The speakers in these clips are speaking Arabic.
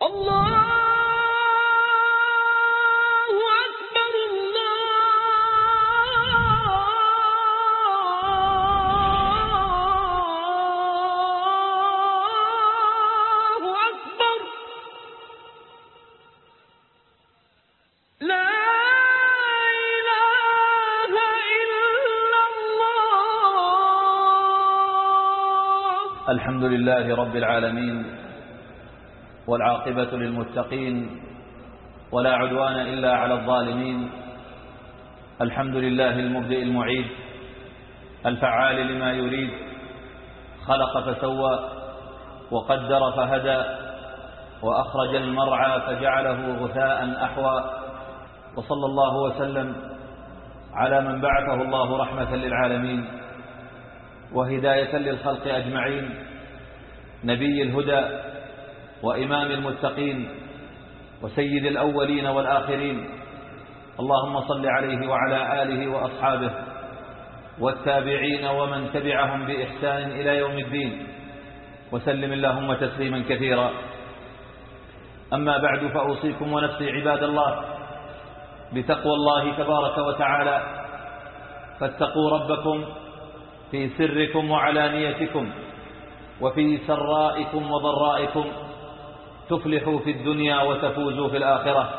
الله أكبر الله أكبر لا إله إلا الله. الحمد لله رب العالمين، والعاقبة للمتقين، ولا عدوان إلا على الظالمين. الحمد لله المبدئ المعيد الفعال لما يريد، خلق فسوى وقدر فهدى، وأخرج المرعى فجعله غثاء أحوى، وصلى الله وسلم على من بعثه الله رحمة للعالمين وهداية للخلق أجمعين، نبي الهدى وإمام المتقين وسيد الأولين والآخرين. اللهم صل عليه وعلى آله وأصحابه والتابعين ومن تبعهم بإحسان إلى يوم الدين، وسلم اللهم تسليما كثيرا. أما بعد، فأوصيكم ونفسي عباد الله بتقوى الله تبارك وتعالى، فاتقوا ربكم في سركم وعلانيتكم، وفي سرائكم وضرائكم، تفلحوا في الدنيا وتفوزوا في الآخرة.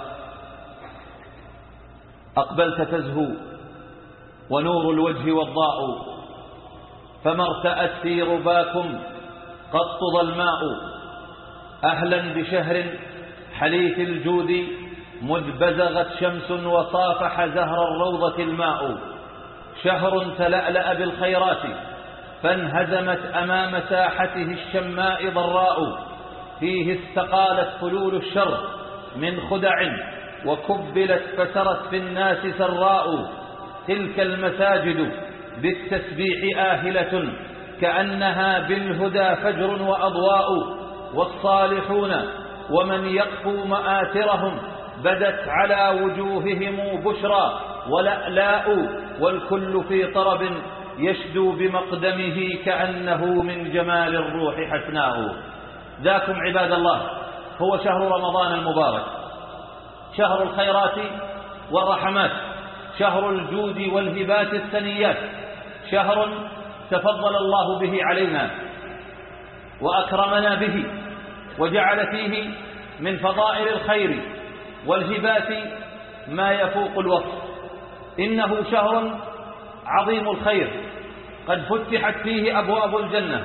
أقبلت تزهو ونور الوجه والضاء، فما ارتأت في رباكم قط ظلماء. أهلا بشهر حليف الجود، مذ بزغت شمس وصافح زهر الروضة الماء. شهر تلألأ بالخيرات، فانهزمت أمام ساحته الشماء ضراء. فيه استقالت فلول الشر من خدع، وكبلت فسرت في الناس سراء. تلك المساجد بالتسبيح آهلة، كأنها بالهدى فجر وأضواء. والصالحون ومن يقفوا مآثرهم، بدت على وجوههم بشرى ولألاء. والكل في طرب يشدو بمقدمه، كأنه من جمال الروح حسناء. ذاكم عباد الله هو شهر رمضان المبارك، شهر الخيرات والرحمات، شهر الجود والهبات الثنيات، شهر تفضل الله به علينا وأكرمنا به، وجعل فيه من فضائل الخير والهبات ما يفوق الوصف. إنه شهر عظيم الخير، قد فتحت فيه أبواب الجنة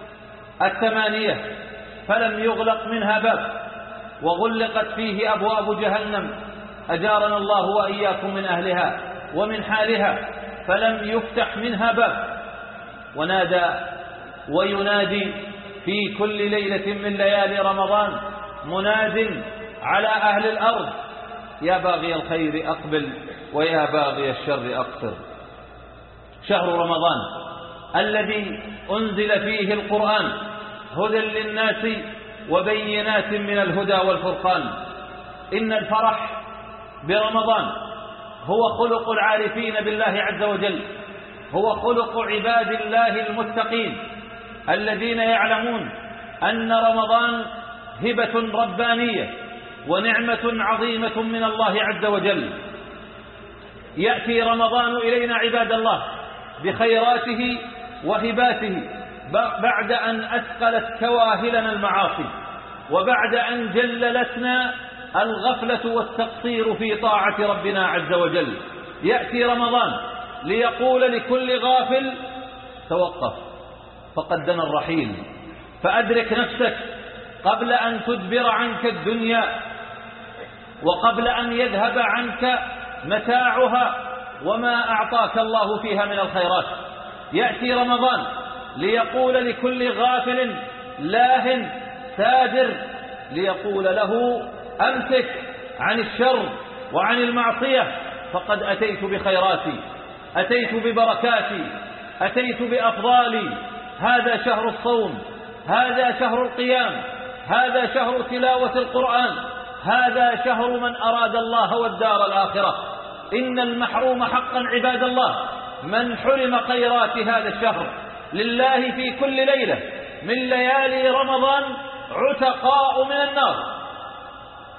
8 فلم يغلق منها باب، وغلقت فيه أبواب جهنم، أجارنا الله وإياكم من أهلها ومن حالها، فلم يفتح منها باب. ونادى وينادي في كل ليلة من ليالي رمضان مناد على أهل الأرض: يا باغي الخير أقبل، ويا باغي الشر أقصر. شهر رمضان الذي أنزل فيه القرآن هدى للناس وبينات من الهدى والفرقان. إن الفرح برمضان هو خلق العارفين بالله عز وجل، هو خلق عباد الله المتقين الذين يعلمون أن رمضان هبة ربانية ونعمة عظيمة من الله عز وجل. يأتي رمضان إلينا عباد الله بخيراته وهباته، بعد أن أثقلت كواهلنا المعاصي، وبعد أن جللتنا الغفلة والتقصير في طاعة ربنا عز وجل. يأتي رمضان ليقول لكل غافل: توقف، فقد دنا الرحيل، فأدرك نفسك قبل أن تدبر عنك الدنيا، وقبل أن يذهب عنك متاعها وما أعطاك الله فيها من الخيرات. يأتي رمضان ليقول لكل غافل لاه سادر، ليقول له: أمسك عن الشر وعن المعصية، فقد أتيت بخيراتي، أتيت ببركاتي، أتيت بأفضالي. هذا شهر الصوم، هذا شهر القيام، هذا شهر تلاوة القرآن، هذا شهر من أراد الله والدار الآخرة. إن المحروم حقا عباد الله من حرم خيرات هذا الشهر. لله في كل ليلة من ليالي رمضان عتقاء من النار،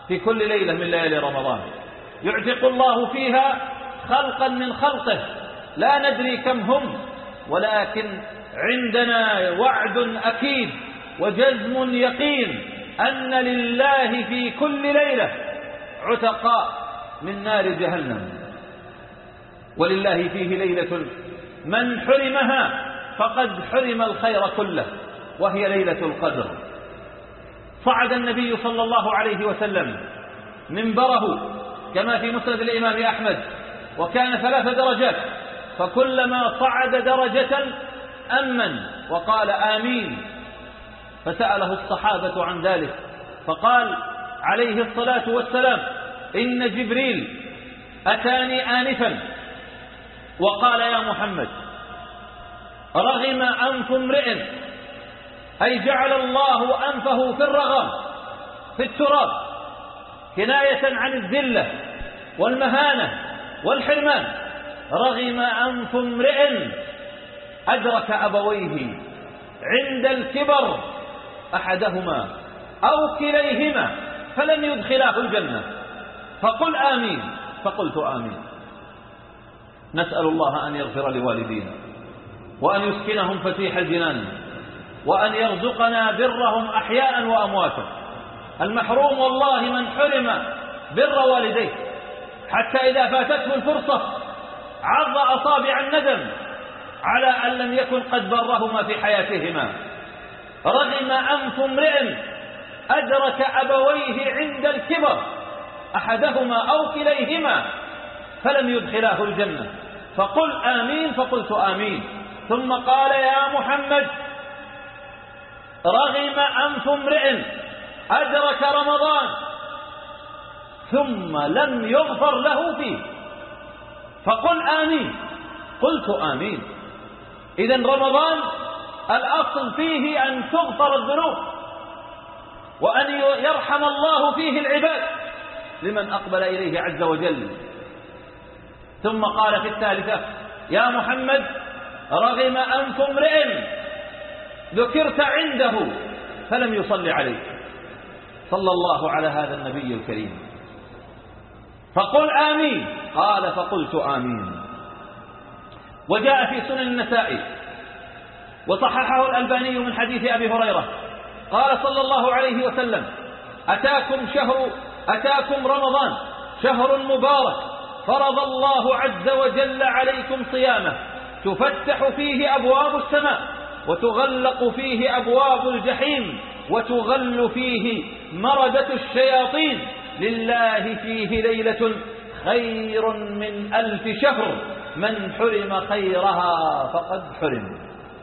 في كل ليلة من ليالي رمضان يعتق الله فيها خلقا من خلقه لا ندري كم هم، ولكن عندنا وعد أكيد وجزم يقين أن لله في كل ليلة عتقاء من نار جهنم. ولله فيه ليلة من حرمها فقد حرم الخير كله، وهي ليلة القدر. صعد النبي صلى الله عليه وسلم منبره كما في مسند الإمام أحمد، وكان 3 درجات، فكلما صعد درجة أمن وقال آمين، فسأله الصحابة عن ذلك فقال عليه الصلاة والسلام: إن جبريل أتاني آنفا وقال يا محمد رغم أنف امرئ، أي جعل الله أنفه في الرغم في التراب كناية عن الذلة والمهانة والحرمان. رغم أنف امرئ أدرك أبويه عند الكبر أحدهما أو كليهما فلم يدخلاه الجنة، فقل آمين. فقلت آمين. نسأل الله أن يغفر لوالدينا وأن يسكنهم فسيح الجنان وأن يرزقنا برهم أحياء وأمواتا. المحروم والله من حرم بر والديه حتى إذا فاتته الفرصة عض أصابع الندم على أن لم يكن قد برهما في حياتهما. رغم أنف امرئ أدرك أبويه عند الكبر أحدهما أو كليهما فلم يدخلاه الجنة، فقل آمين. فقلت آمين. ثم قال يا محمد رغم أنف امرئ أدرك رمضان ثم لم يغفر له فيه، فقل آمين. قلت آمين. إذن رمضان الأصل فيه أن تغفر الذنوب وأن يرحم الله فيه العباد لمن أقبل إليه عز وجل. ثم قال في الثالثة يا محمد رغم أنف امرئ ذكرت عنده فلم يصلي عليك، صلى الله على هذا النبي الكريم، فقل آمين. قال فقلت آمين. وجاء في سنن النسائي وصححه الألباني من حديث أبي هريرة قال صلى الله عليه وسلم أتاكم رمضان شهر مبارك فرض الله عز وجل عليكم صيامه تفتح فيه أبواب السماء وتغلق فيه أبواب الجحيم وتغل فيه مردة الشياطين، لله فيه ليلة خير من 1000 شهر من حرم خيرها فقد حرم.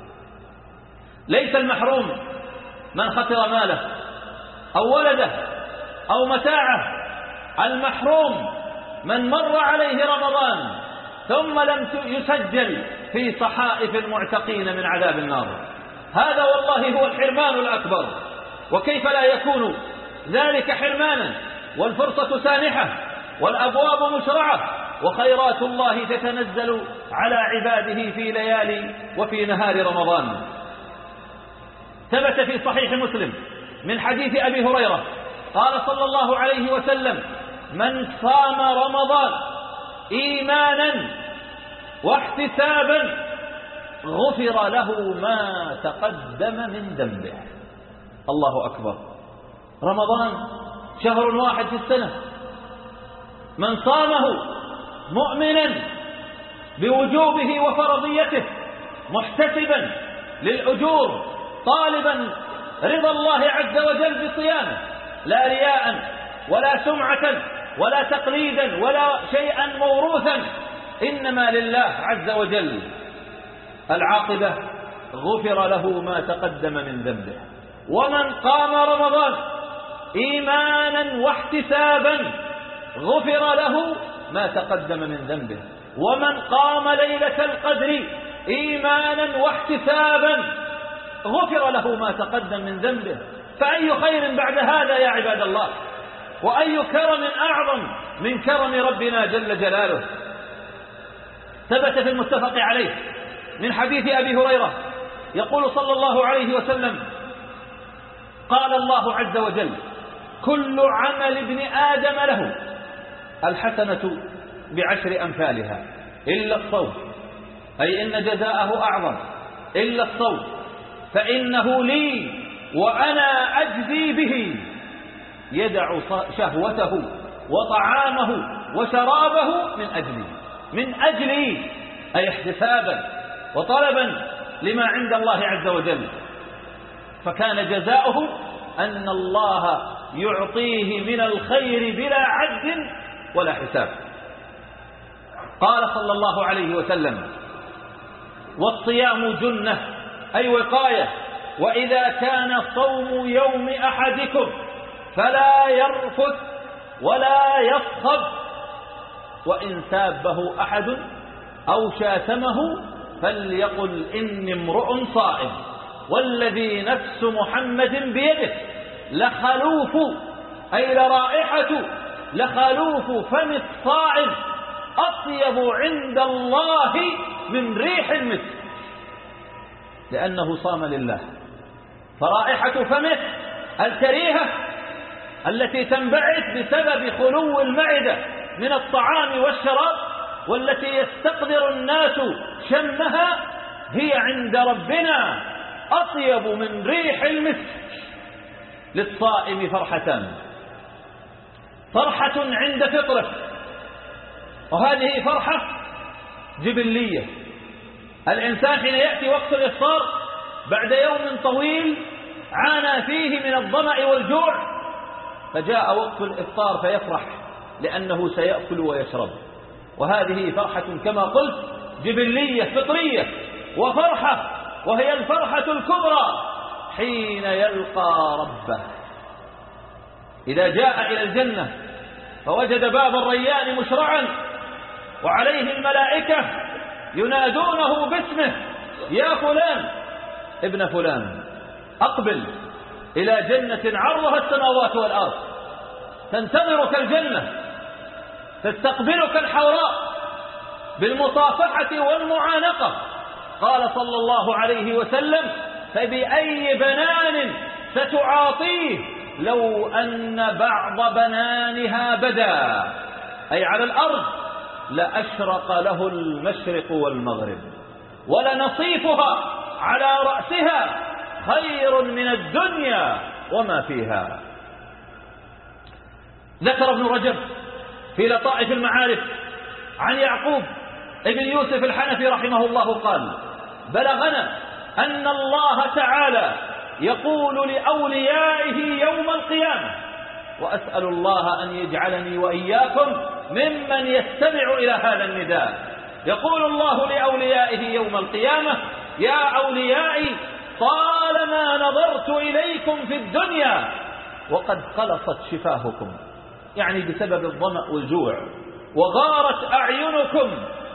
ليس المحروم من خسر ماله أو ولده أو متاعه، المحروم من مر عليه رمضان ثم لم يسجل في صحائف المعتقين من عذاب النار. هذا والله هو الحرمان الأكبر. وكيف لا يكون ذلك حرمانا والفرصة سانحة والأبواب مشرعة وخيرات الله تتنزل على عباده في ليالي وفي نهار رمضان. ثبت في صحيح مسلم من حديث أبي هريرة قال صلى الله عليه وسلم من صام رمضان إيمانا واحتسابا غفر له ما تقدم من ذنبه. الله أكبر. رمضان شهر واحد في السنة، من صامه مؤمنا بوجوبه وفرضيته محتسبا للأجور طالبا رضا الله عز وجل بصيامه، لا رياء ولا سمعة ولا تقليدا ولا شيئا موروثا، إنما لله عز وجل. العاقبة غفر له ما تقدم من ذنبه. ومن قام رمضان إيمانا واحتسابا غفر له ما تقدم من ذنبه. ومن قام ليلة القدر إيمانا واحتسابا غفر له ما تقدم من ذنبه. فأي خير بعد هذا يا عباد الله؟ وأي كرم أعظم من كرم ربنا جل جلاله؟ ثبت في المتفق عليه من حديث أبي هريرة يقول صلى الله عليه وسلم قال الله عز وجل كل عمل ابن آدم له الحسنة ب10 أمثالها إلا الصوم، أي إن جزاءه أعظم، إلا الصوم فإنه لي وأنا أجزي به. يدع شهوته وطعامه وشرابه من أجلي أي احتسابا وطلبا لما عند الله عز وجل. فكان جزاؤه أن الله يعطيه من الخير بلا عد ولا حساب. قال صلى الله عليه وسلم: والصيام جنة أي وقاية، وإذا كان صوم يوم أحدكم فلا يرفث ولا يصخب، وإن سابه أحد أو شاتمه فليقل إني امرؤ صائم، والذي نفس محمد بيده لخلوف أي لرائحة لخلوف فم الصائم أطيب عند الله من ريح المسك، لأنه صام لله. فرائحة فمه الكريهة التي تنبعث بسبب خلو المعدة من الطعام والشراب والتي يستقدر الناس شمها هي عند ربنا أطيب من ريح المسك. للصائم فرحتان: فرحة عند فطره، وهذه فرحة جبلية. الإنسان حين يأتي وقت الإفطار بعد يوم طويل عانى فيه من الظمأ والجوع، فجاء وقت الإفطار فيفرح لأنه سيأكل ويشرب، وهذه فرحة كما قلت جبلية فطرية. وفرحة وهي الفرحة الكبرى حين يلقى ربه، إذا جاء إلى الجنة فوجد باب الريان مشرعا وعليه الملائكة ينادونه باسمه: يا فلان ابن فلان أقبل إلى جنة عرضها السماوات والأرض، تنتظرك الجنة، تستقبلك الحوراء بالمصافحة والمعانقة. قال صلى الله عليه وسلم: فبأي بنان ستعاطيه لو أن بعض بنانها بدا، أي على الأرض، لأشرق له المشرق والمغرب، ولنصيفها على رأسها خير من الدنيا وما فيها. ذكر ابن رجب في لطائف المعارف عن يعقوب ابن يوسف الحنفي رحمه الله قال: بلغنا أن الله تعالى يقول لأوليائه يوم القيامة، وأسأل الله أن يجعلني وإياكم ممن يستمع إلى هذا النداء، يقول الله لأوليائه يوم القيامة: يا أوليائي طالما نظرت إليكم في الدنيا وقد قلصت شفاهكم، يعني بسبب الظمأ والجوع، وغارت أعينكم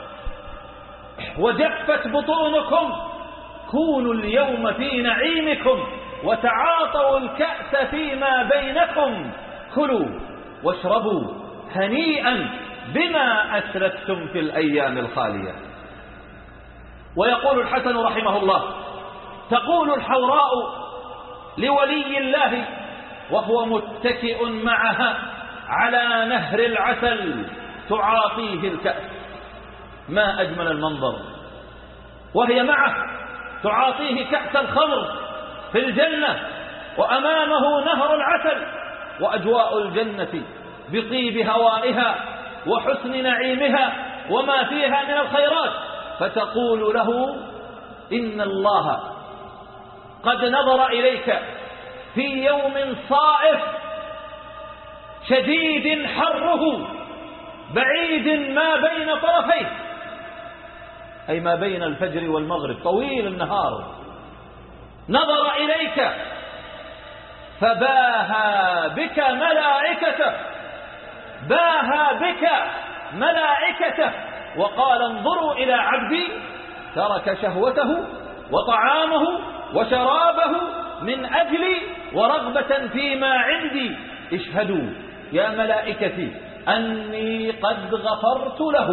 وجفت بطونكم، كونوا اليوم في نعيمكم وتعاطوا الكأس فيما بينكم، كلوا واشربوا هنيئا بما أسلفتم في الأيام الخالية. ويقول الحسن رحمه الله: تقول الحوراء لولي الله وهو متكئ معها على نهر العسل تعاطيه الكأس، ما أجمل المنظر، وهي معه تعاطيه كأس الخمر في الجنة، وأمامه نهر العسل، وأجواء الجنة بطيب هوائها وحسن نعيمها وما فيها من الخيرات، فتقول له: إن الله قد نظر إليك في يوم صائف شديد حره بعيد ما بين طرفيه، أي ما بين الفجر والمغرب، طويل النهار، نظر إليك فباهى بك ملائكته، باهى بك ملائكته، وقال: انظروا إلى عبدي ترك شهوته وطعامه وشرابه من أجلي ورغبة فيما عندي، اشهدوا يا ملائكتي أني قد غفرت له،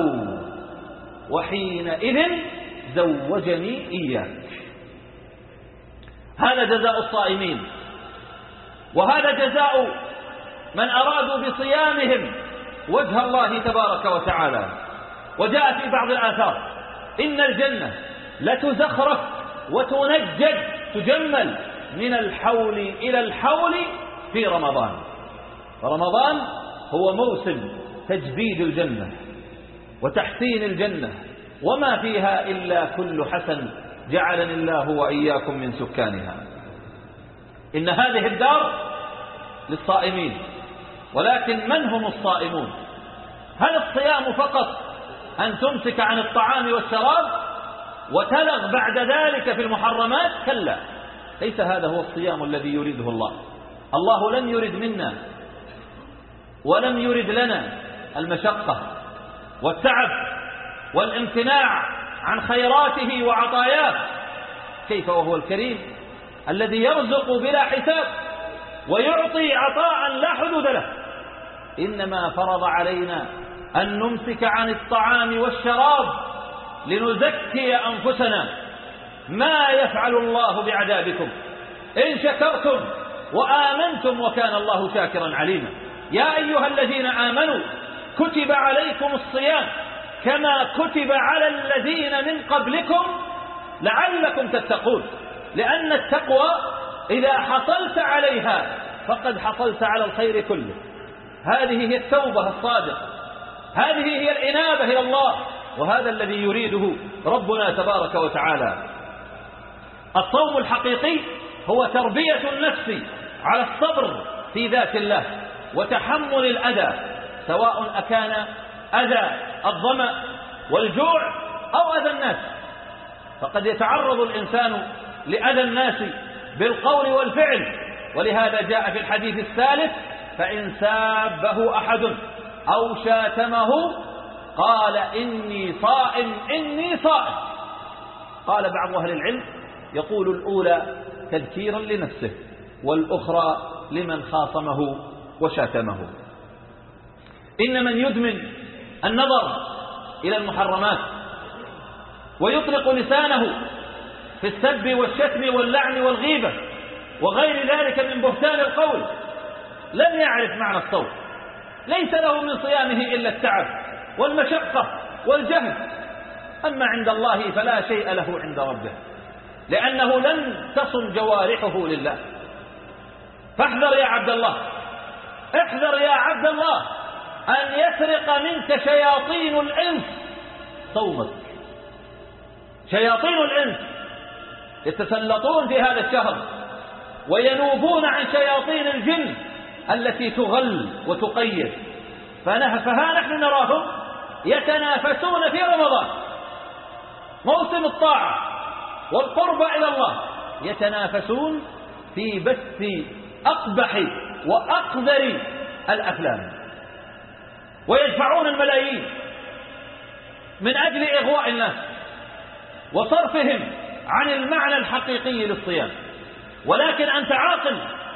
وحينئذ زوجني إياك. هذا جزاء الصائمين، وهذا جزاء من أرادوا بصيامهم وجه الله تبارك وتعالى. وجاء في بعض الآثار إن الجنة لتزخرف وتنجد تجمل من الحول إلى الحول في رمضان. فرمضان هو موسم تجديد الجنة وتحسين الجنة وما فيها إلا كل حسن، جعلني الله وإياكم من سكانها. إن هذه الدار للصائمين، ولكن من هم الصائمون؟ هل الصيام فقط أن تمسك عن الطعام والشراب وتلغ بعد ذلك في المحرمات؟ كلا، ليس هذا هو الصيام الذي يريده الله. الله لم يرد منا ولم يرد لنا المشقة والتعب والامتناع عن خيراته وعطاياه. كيف وهو الكريم الذي يرزق بلا حساب ويعطي عطاء لا حدود له؟ إنما فرض علينا أن نمسك عن الطعام والشراب لنزكي أنفسنا. ما يفعل الله بعذابكم إن شكرتم وآمنتم وكان الله شاكرا عليما. يا أيها الذين آمنوا كتب عليكم الصيام كما كتب على الذين من قبلكم لعلكم تتقون. لأن التقوى إذا حصلت عليها فقد حصلت على الخير كله. هذه هي التوبة الصادقة، هذه هي الإنابة إلى الله، وهذا الذي يريده ربنا تبارك وتعالى. الصوم الحقيقي هو تربية النفس على الصبر في ذات الله وتحمل الأذى، سواء أكان أذى الظمأ والجوع أو أذى الناس. فقد يتعرض الإنسان لأذى الناس بالقول والفعل، ولهذا جاء في الحديث الثالث: فإن سابه أحد أو شاتمه قال إني صائم إني صائم. قال بعض أهل العلم يقول الأولى تذكيرا لنفسه والأخرى لمن خاصمه وشاتمه. إن من يدمن النظر إلى المحرمات ويطلق لسانه في السب والشتم واللعن والغيبة وغير ذلك من بهتان القول لم يعرف معنى الصوم. ليس له من صيامه إلا التعب والمشقة والجهد، أما عند الله فلا شيء له عند ربه، لأنه لن تصم جوارحه لله. فاحذر يا عبد الله، احذر يا عبد الله أن يسرق منك شياطين الإنس صومك. شياطين الإنس يتسلطون في هذا الشهر وينوبون عن شياطين الجن التي تغل وتقيد. فها نحن نراهم يتنافسون في رمضان، موسم الطاعة والقرب إلى الله، يتنافسون في بث أقبح وأقذر الأفلام، ويدفعون الملايين من أجل إغواء الناس وصرفهم عن المعنى الحقيقي للصيام. ولكن أنت عاقل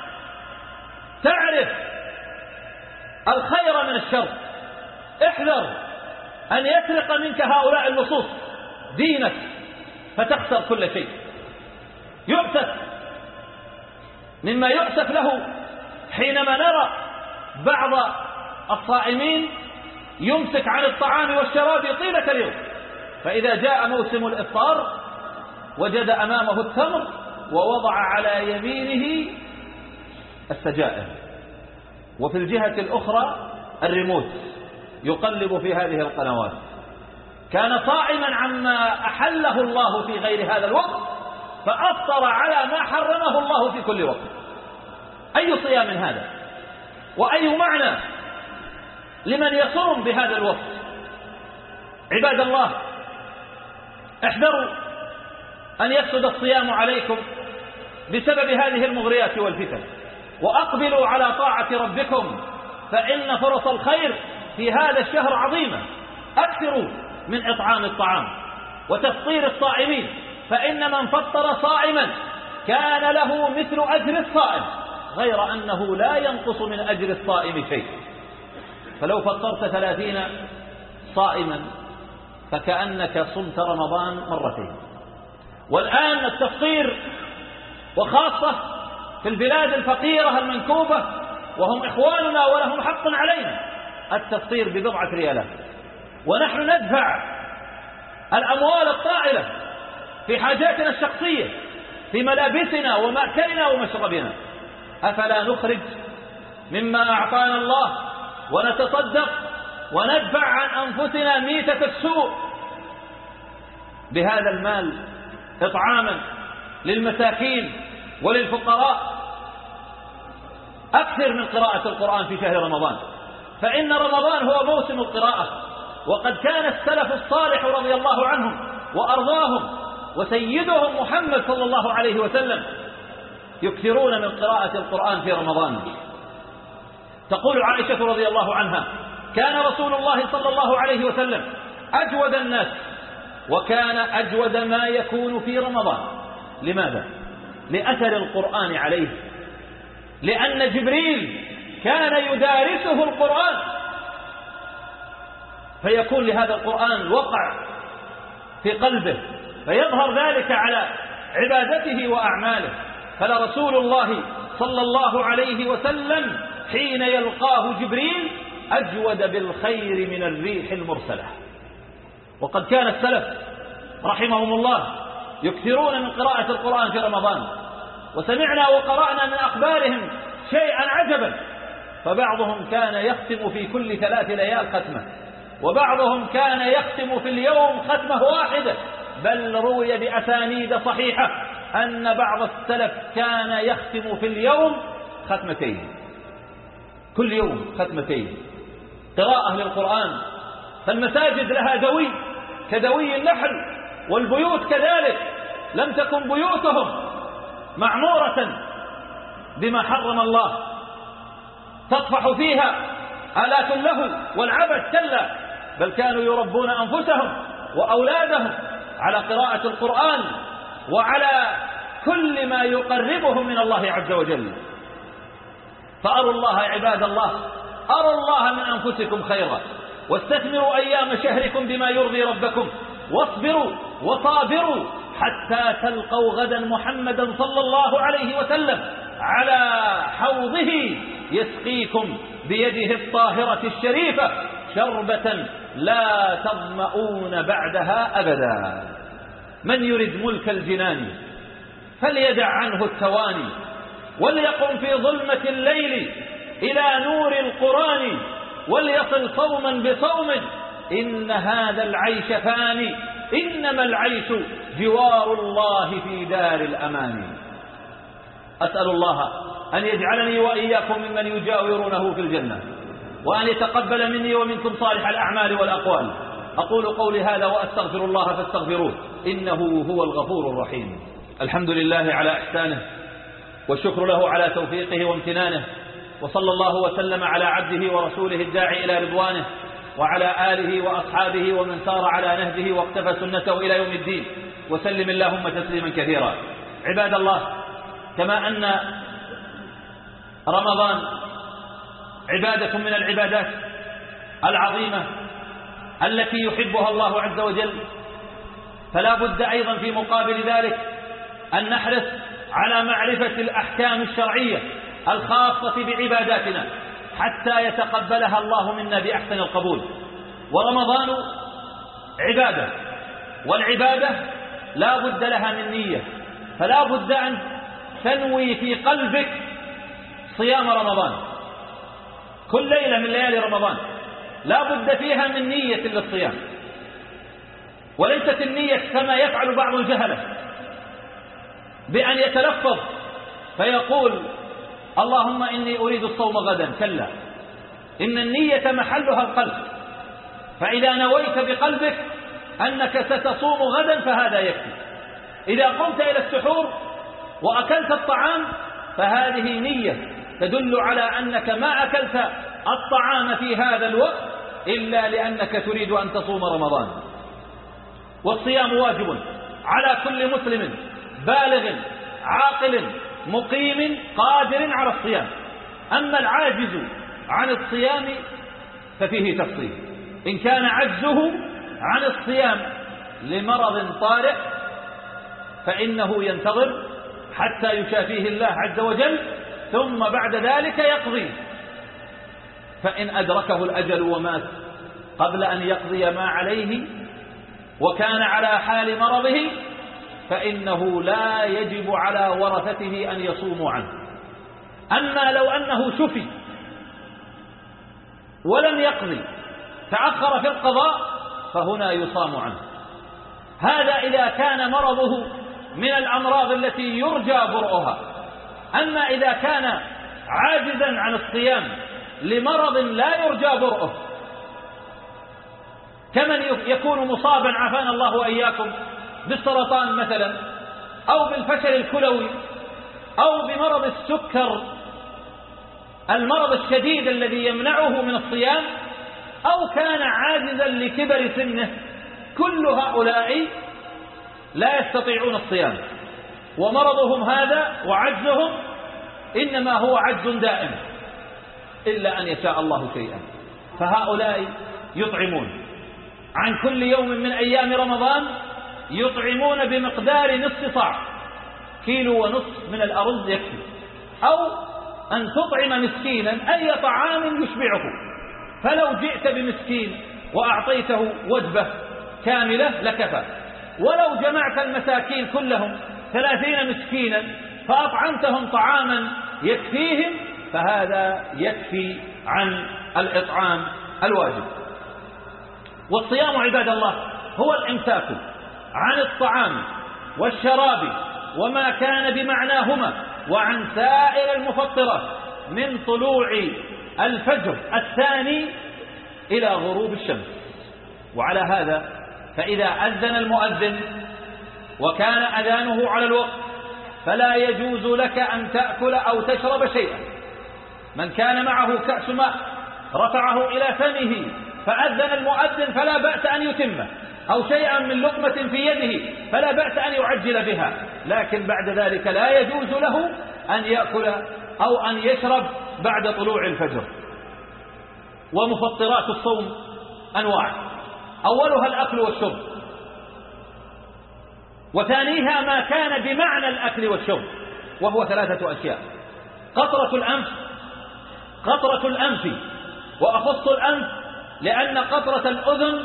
تعرف الخير من الشر. احذر أن يسرق منك هؤلاء اللصوص دينك فتخسر كل شيء. يؤسف مما يؤسف له حينما نرى بعض الصائمين يمسك عن الطعام والشراب طيلة اليوم، فإذا جاء موسم الإفطار وجد أمامه التمر ووضع على يمينه السجائر، وفي الجهة الأخرى الريموت يقلب في هذه القنوات. كان صائما عما أحله الله في غير هذا الوقت فأفطر على ما حرمه الله في كل وقت. أي صيام هذا؟ وأي معنى لمن يصوم بهذا الوقت؟ عباد الله، احذروا أن يفسد الصيام عليكم بسبب هذه المغريات والفتن، وأقبلوا على طاعة ربكم فإن فرص الخير في هذا الشهر عظيمة. أكثروا من إطعام الطعام وتفطير الصائمين، فإن من فطر صائما كان له مثل أجر الصائم، غير أنه لا ينقص من أجر الصائم شيء. فلو فطرت 30 صائما فكأنك صمت رمضان مرتين. والآن التفطير وخاصة في البلاد الفقيرة المنكوبة وهم إخواننا ولهم حق علينا التفطير ب1 ريالات، ونحن ندفع الأموال الطائلة في حاجاتنا الشخصية، في ملابسنا ومأكلنا ومشربنا. أفلا نخرج مما أعطانا الله ونتصدق وندفع عن أنفسنا ميتة السوء بهذا المال إطعاما للمساكين وللفقراء؟ أكثر من قراءة القرآن في شهر رمضان، فإن رمضان هو موسم القراءة. وقد كان السلف الصالح رضي الله عنهم وأرضاهم وسيدهم محمد صلى الله عليه وسلم يكثرون من قراءة القرآن في رمضان. تقول عائشة رضي الله عنها: كان رسول الله صلى الله عليه وسلم أجود الناس، وكان أجود ما يكون في رمضان. لماذا؟ لأثر القرآن عليه، لأن جبريل كان يدارسه القرآن، فيكون لهذا القرآن وقع في قلبه، فيظهر ذلك على عبادته وأعماله. فلرسول الله صلى الله عليه وسلم حين يلقاه جبريل أجود بالخير من الريح المرسلة. وقد كان السلف رحمهم الله يكثرون من قراءة القرآن في رمضان، وسمعنا وقرأنا من أخبارهم شيئا عجبا، فبعضهم كان يختم في كل 3 ليال ختمة، وبعضهم كان يختم في اليوم ختمة واحدة، بل روي بأسانيد صحيحة أن بعض السلف كان يختم في اليوم 2 ختمة، كل يوم 2 قراءة للقرآن. فالمساجد لها دوي كدوي النحل، والبيوت كذلك لم تكن بيوتهم معمورة بما حرم الله تطفح فيها آلات اللهو والعبث، كلا، بل كانوا يربون أنفسهم وأولادهم على قراءة القرآن وعلى كل ما يقربهم من الله عز وجل. فأروا الله عباد الله، أروا الله من أنفسكم خيرا، واستثمروا أيام شهركم بما يرضي ربكم، واصبروا وصابروا حتى تلقوا غدا محمدا صلى الله عليه وسلم على حوضه يسقيكم بيده الطاهرة الشريفة شربة لا تظمؤون بعدها أبدا. من يرد ملك الجنان فليدع عنه التواني، وليقم في ظلمة الليل إلى نور القرآن، وليصل صوما بصوم، إن هذا العيش فاني، إنما العيش جوار الله في دار الأمان. أسأل الله أن يجعلني وإياكم ممن يجاورونه في الجنة، وأن يتقبل مني ومنكم صالح الأعمال والأقوال. أقول قولي هذا وأستغفر الله فاستغفروه إنه هو الغفور الرحيم. الحمد لله على إحسانه، والشكر له على توفيقه وامتنانه، وصلى الله وسلم على عبده ورسوله الداعي إلى رضوانه، وعلى آله وأصحابه ومن سار على نهجه واقتفى سنته إلى يوم الدين، وسلم اللهم تسليما كثيرا. عباد الله، كما أن رمضان عبادة من العبادات العظيمة التي يحبها الله عز وجل، فلا بد أيضا في مقابل ذلك أن نحرص على معرفة الأحكام الشرعية الخاصة بعباداتنا حتى يتقبلها الله منا بأحسن القبول. ورمضان عبادة، والعبادة لا بد لها من نية، فلا بد أن تنوي في قلبك صيام رمضان كل ليلة من ليالي رمضان، لا بد فيها من نية للصيام، وليست النية كما يفعل بعض الجهلة بأن يتلفظ فيقول اللهم إني أريد الصوم غدا، كلا، إن النية محلها القلب، فإذا نويت بقلبك أنك ستصوم غدا فهذا يكفي. إذا قمت إلى السحور وأكلت الطعام فهذه نية تدل على أنك ما أكلت الطعام في هذا الوقت إلا لأنك تريد أن تصوم رمضان. والصيام واجب على كل مسلم بالغ عاقل مقيم قادر على الصيام. أما العاجز عن الصيام ففيه تفصيل، إن كان عجزه عن الصيام لمرض طارئ فإنه ينتظر حتى يشافيه الله عز وجل، ثم بعد ذلك يقضي. فإن أدركه الأجل ومات قبل أن يقضي ما عليه وكان على حال مرضه فإنه لا يجب على ورثته أن يصوموا عنه. أما لو أنه شفي ولم يقضي تأخر في القضاء فهنا يصام عنه. هذا إذا كان مرضه من الأمراض التي يرجى برؤها. أما إذا كان عاجزا عن الصيام لمرض لا يرجى برؤه كمن يكون مصابا عافانا الله وإياكم بالسرطان مثلا أو بالفشل الكلوي أو بمرض السكر المرض الشديد الذي يمنعه من الصيام أو كان عاجزا لكبر سنه، كل هؤلاء لا يستطيعون الصيام، ومرضهم هذا وعجزهم إنما هو عجز دائم إلا أن يشاء الله شيئا. فهؤلاء يطعمون عن كل يوم من أيام رمضان، يطعمون بمقدار نصف صاع، كيلو ونصف من الأرز يكفي، أو أن تطعم مسكينا أي طعام يشبعه. فلو جئت بمسكين وأعطيته وجبة كاملة لكفى، ولو جمعت المساكين كلهم 30 مسكينا فأطعمتهم طعاما يكفيهم فهذا يكفي عن الإطعام الواجب. والصيام عباد الله هو الإمساك عن الطعام والشراب وما كان بمعناهما وعن سائر المفطرات من طلوع الفجر الثاني إلى غروب الشمس. وعلى هذا فإذا أذن المؤذن وكان أذانه على الوقت فلا يجوز لك أن تأكل أو تشرب شيئا. من كان معه كأس ماء رفعه إلى فمه فأذن المؤذن فلا بأس أن يتمه، أو شيئا من لقمة في يده فلا بأس أن يعجل بها، لكن بعد ذلك لا يجوز له أن يأكل أو أن يشرب بعد طلوع الفجر. ومفطرات الصوم أنواع، أولها الأكل والشرب، وثانيها ما كان بمعنى الأكل والشرب وهو 3 أشياء: قطرة الأنف، وأخص الأنف لأن قطرة الأذن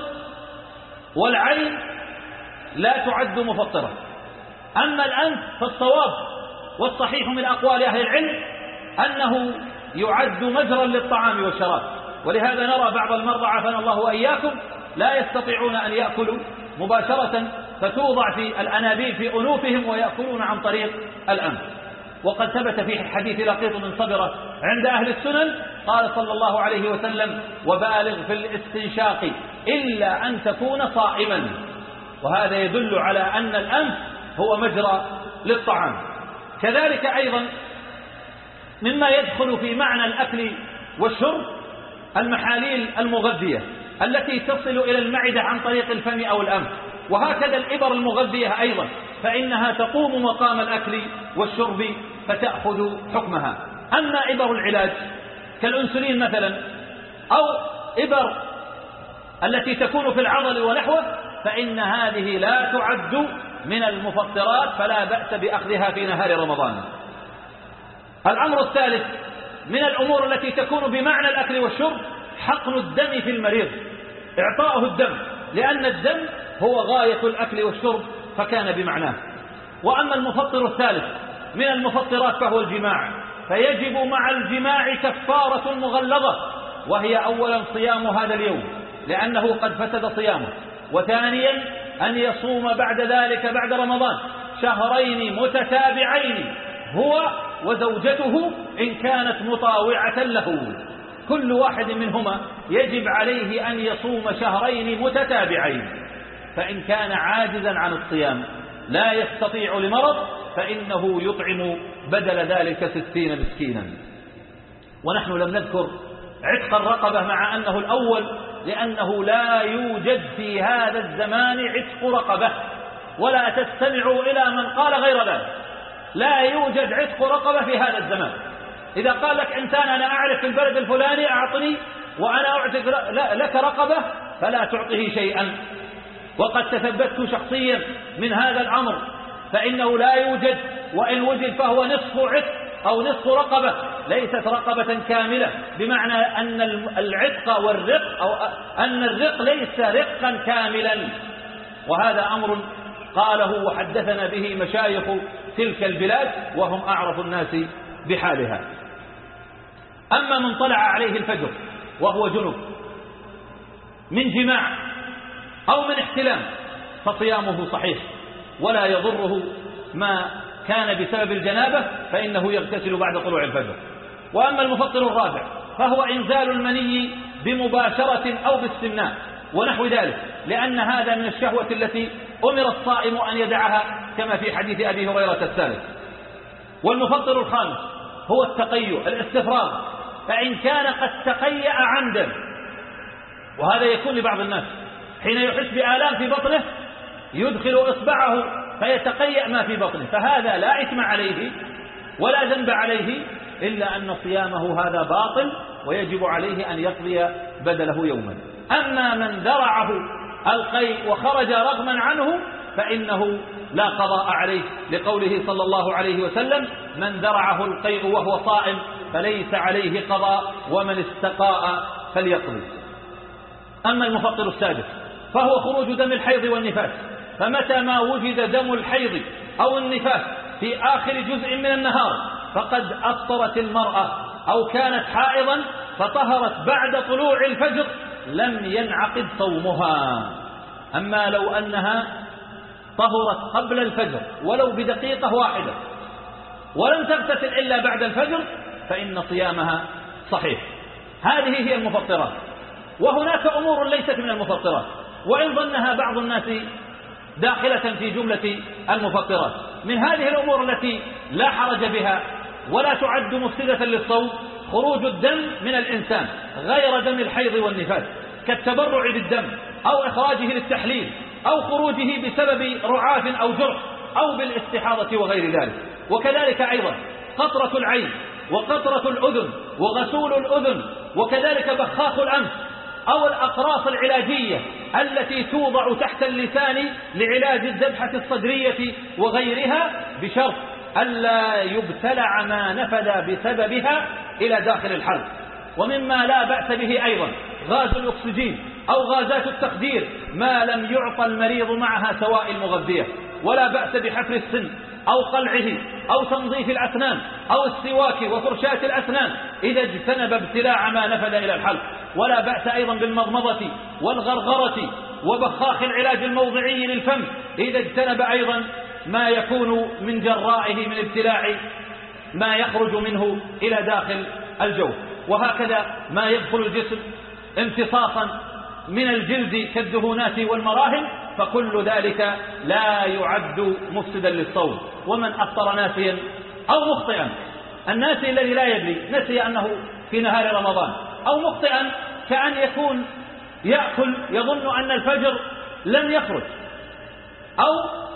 والعين لا تعد مفطرة. أما الأنف فالصواب والصحيح من أقوال أهل العلم أنه يعد مجرا للطعام والشراب، ولهذا نرى بعض المرضى عافانا الله وإياكم لا يستطيعون أن يأكلوا مباشرة فتوضع في الأنابيب في أنوفهم ويأكلون عن طريق الأنف. وقد ثبت في حديث لقيط بن صبرة عند أهل السنن قال صلى الله عليه وسلم: وبالغ في الاستنشاق إلا أن تكون صائما. وهذا يدل على أن الأنف هو مجرى للطعام. كذلك أيضا مما يدخل في معنى الأكل والشرب المحاليل المغذية التي تصل إلى المعدة عن طريق الفم أو الأنف، وهكذا الإبر المغذية أيضا فإنها تقوم مقام الأكل والشرب فتأخذ حكمها. أما إبر العلاج كالأنسولين مثلا أو إبر التي تكون في العضل ونحوه فإن هذه لا تعد من المفطرات فلا بأس بأخذها في نهار رمضان. الأمر الثالث من الأمور التي تكون بمعنى الأكل والشرب حقن الدم في المريض، إعطاؤه الدم، لأن الدم هو غاية الأكل والشرب فكان بمعناه. وأما المفطر الثالث من المفطرات فهو الجماع، فيجب مع الجماع كفارة مغلظة، وهي أولا صيام هذا اليوم لأنه قد فسد صيامه، وثانيا أن يصوم بعد ذلك بعد رمضان 2 متتابعين هو وزوجته إن كانت مطاوعة له، كل واحد منهما يجب عليه أن يصوم 2 متتابعين. فإن كان عاجزا عن الصيام لا يستطيع لمرض فإنه يطعم بدل ذلك 60 مسكينا. ونحن لم نذكر عتق الرقبة مع أنه الأول، لأنه لا يوجد في هذا الزمان عتق رقبة، ولا تستمعوا إلى من قال غير ذلك. لا يوجد عتق رقبة في هذا الزمان. إذا قال لك إنسان أنا أعرف في البلد الفلاني أعطني وأنا أعتق لك رقبة فلا تعطيه شيئا. وقد تثبت شخصيا من هذا الأمر، فإنه لا يوجد، وإن وجد فهو نصف عتق أو نصف رقبة، ليست رقبة كاملة، بمعنى أن العتق والرق أو أن الرق ليس رقا كاملا. وهذا أمر قاله وحدثنا به مشايخ تلك البلاد وهم أعرف الناس بحالها. أما من طلع عليه الفجر وهو جنب من جماع أو من احتلام فصيامه صحيح ولا يضره ما كان بسبب الجنابة، فإنه يغتسل بعد طلوع الفجر. وأما المفطر الرابع فهو إنزال المني بمباشرة أو باستمناء ونحو ذلك، لأن هذا من الشهوة التي أمر الصائم أن يدعها كما في حديث أبي هريرة الثالث. والمفطر الخامس هو التقيؤ الاستفراغ، فإن كان قد تقيأ عمدا، وهذا يكون لبعض الناس حين يحس بآلام في بطنه يدخل إصبعه فيتقيأ ما في بطنه، فهذا لا إثم عليه ولا ذنب عليه، إلا أن صيامه هذا باطل ويجب عليه أن يقضي بدله يوما. أما من درعه القيء وخرج رغما عنه فإنه لا قضاء عليه، لقوله صلى الله عليه وسلم: من درعه القيء وهو صائم فليس عليه قضاء ومن استقاء فليقضي. أما المفطر السادس فهو خروج دم الحيض والنفاس، فمتى ما وجد دم الحيض أو النفاس في آخر جزء من النهار فقد أفطرت المرأة، أو كانت حائضا فطهرت بعد طلوع الفجر لم ينعقد صومها. أما لو أنها طهرت قبل الفجر ولو بدقيقة واحدة ولم تغتسل إلا بعد الفجر فإن صيامها صحيح. هذه هي المفطرات. وهناك أمور ليست من المفطرات، وإن ظنها بعض الناس داخلة في جملة المفطرات. من هذه الأمور التي لا حرج بها ولا تعد مفسدة للصوم خروج الدم من الإنسان غير دم الحيض والنفاس، كالتبرع بالدم أو إخراجه للتحليل أو خروجه بسبب رعاف أو جرح أو بالاستحاضة وغير ذلك. وكذلك أيضا قطرة العين وقطرة الأذن وغسول الأذن، وكذلك بخاخ الأنف أو الأقراص العلاجية التي توضع تحت اللسان لعلاج الذبحة الصدرية وغيرها، بشرط ألا يبتلع ما نفذ بسببها إلى داخل الحلق. ومما لا بأس به أيضا غاز الأكسجين أو غازات التخدير ما لم يعطى المريض معها سوائل مغذية. ولا بأس بحفر السن أو قلعه أو تنظيف الأسنان أو السواك وفرشاة الأسنان إذا اجتنب ابتلاع ما نفذ إلى الحلق. ولا بأس أيضا بالمضمضة والغرغرة وبخاخ العلاج الموضعي للفم إذا اجتنب أيضا ما يكون من جرائه من ابتلاع ما يخرج منه إلى داخل الجوف. وهكذا ما يدخل الجسم امتصاصا من الجلد كالدهونات والمراهم، فكل ذلك لا يعد مفسدا للصوم. ومن أفطر ناسيا أو مخطئا، الناسي الذي لا يدري نسي أنه في نهار رمضان، أو مخطئا كأن يكون يأكل يظن أن الفجر لم يخرج، أو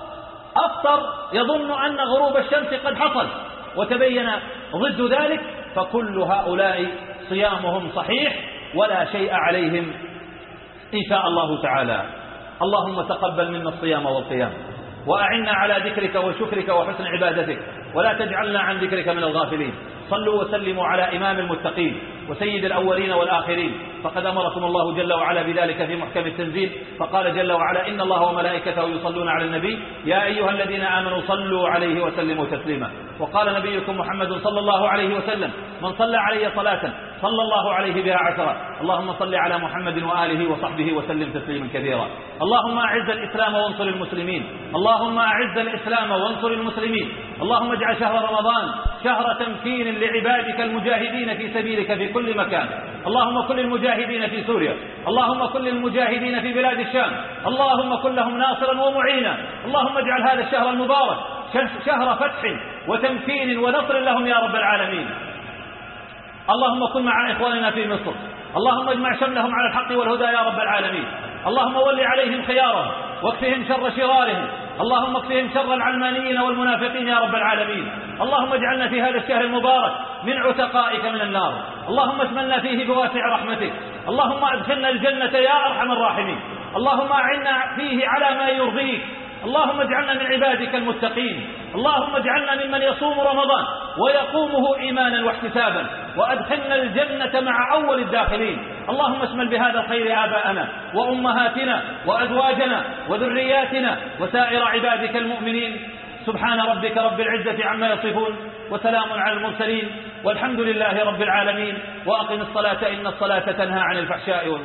أفطر يظن أن غروب الشمس قد حصل وتبين ضد ذلك، فكل هؤلاء صيامهم صحيح ولا شيء عليهم إن شاء الله تعالى. اللهم تقبل منا الصيام والقيام، وأعنا على ذكرك وشكرك وحسن عبادتك، ولا تجعلنا عن ذكرك من الغافلين. صلوا وسلموا على إمام المتقين وسيد الأولين والآخرين، فقد أمركم الله جل وعلا بذلك في محكم التنزيل، فقال جل وعلا: إن الله وملائكته يصلون على النبي يا أيها الذين آمنوا صلوا عليه وسلموا تسليما. وقال نبيكم محمد صلى الله عليه وسلم: من صلى علي صلاة صلى الله عليه بها عشرة. اللهم صل على محمد وآله وصحبه وسلم تسليما كثيرا. اللهم أعز الإسلام وانصر المسلمين، اللهم أعز الإسلام وانصر المسلمين. اللهم اجعل شهر رمضان شهر تمكين لعبادك المجاهدين في سبيلك في كل مكان. اللهم كن للمجاهدين في سوريا، اللهم كن للمجاهدين في بلاد الشام، اللهم كن لهم ناصرا ومعينا. اللهم اجعل هذا الشهر المبارك شهر فتح وتمكين ونصر لهم يا رب العالمين. اللهم كن مع إخواننا في مصر، اللهم اجمع شملهم على الحق والهدى يا رب العالمين. اللهم ول عليهم خيارهم واكفهم شر شرارهم، اللهم اكفهم شر العلمانيين والمنافقين يا رب العالمين. اللهم اجعلنا في هذا الشهر المبارك من عتقائك من النار، اللهم اشملنا فيه بواسع رحمتك، اللهم ادخلنا الجنة يا أرحم الراحمين. اللهم أعنا فيه على ما يرضيك، اللهم اجعلنا من عبادك المتقين، اللهم اجعلنا ممن يصوم رمضان ويقومه إيمانا واحتسابا، وأدخلنا الجنة مع أول الداخلين. اللهم اشمل بهذا الخير آباءنا وأمهاتنا وأزواجنا وذرياتنا وسائر عبادك المؤمنين. سبحان ربك رب العزة عما يصفون، وسلام على المرسلين، والحمد لله رب العالمين. وأقم الصلاة إن الصلاة تنهى عن الفحشاء والمنكر.